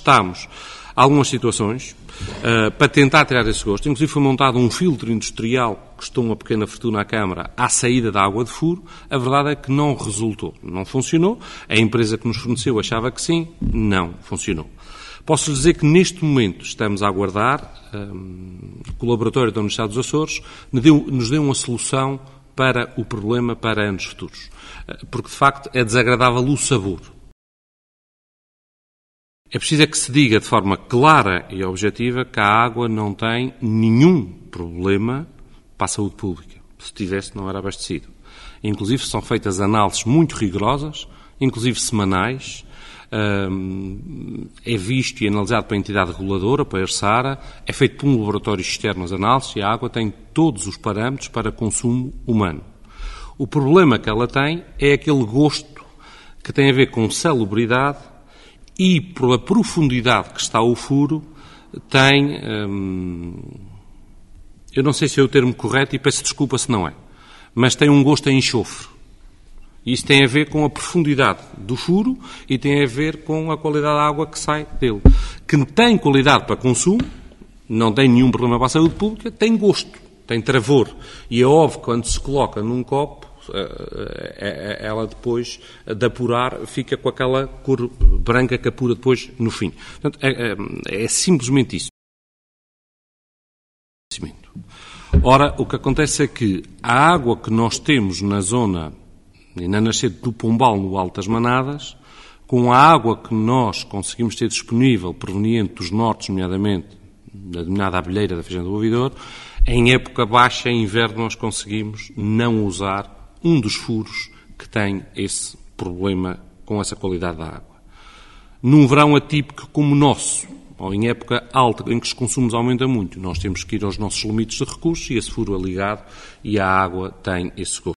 testámos algumas situações para tentar tirar esse gosto. Inclusive foi montado um filtro industrial que custou uma pequena fortuna à Câmara à saída da água de furo. A verdade é que não resultou, não funcionou. A empresa que nos forneceu achava que sim, não funcionou. Posso dizer que neste momento estamos a aguardar, o Laboratório da Universidade dos Açores nos deu uma solução para o problema para anos futuros. Porque, de facto, é desagradável o sabor. É preciso que se diga de forma clara e objetiva que a água não tem nenhum problema para a saúde pública. Se tivesse, não era abastecido. Inclusive, são feitas análises muito rigorosas, inclusive semanais. É visto e analisado pela entidade reguladora, pela ERSARA, é feito por um laboratório externo as análises e a água tem todos os parâmetros para consumo humano. O problema que ela tem é aquele gosto que tem a ver com salubridade e, pela profundidade que está o furo, tem... eu não sei se é o termo correto e peço desculpa se não é, mas tem um gosto a enxofre. Isso tem a ver com a profundidade do furo e tem a ver com a qualidade da água que sai dele. Que tem qualidade para consumo, não tem nenhum problema para a saúde pública, tem gosto, tem travor. E é óbvio que quando se coloca num copo, ela depois de apurar fica com aquela cor branca que apura depois no fim. Portanto, é simplesmente isso. Ora, o que acontece é que a água que nós temos na zona e na nascente do Pombal, no Alto das Manadas, com a água que nós conseguimos ter disponível, proveniente dos nortes, nomeadamente da denominada abelheira da Fazenda do Ouvidor, em época baixa, em inverno, nós conseguimos não usar um dos furos que tem esse problema com essa qualidade da água. Num verão atípico como o nosso, ou em época alta, em que os consumos aumentam muito, nós temos que ir aos nossos limites de recursos e esse furo é ligado e a água tem esse gosto.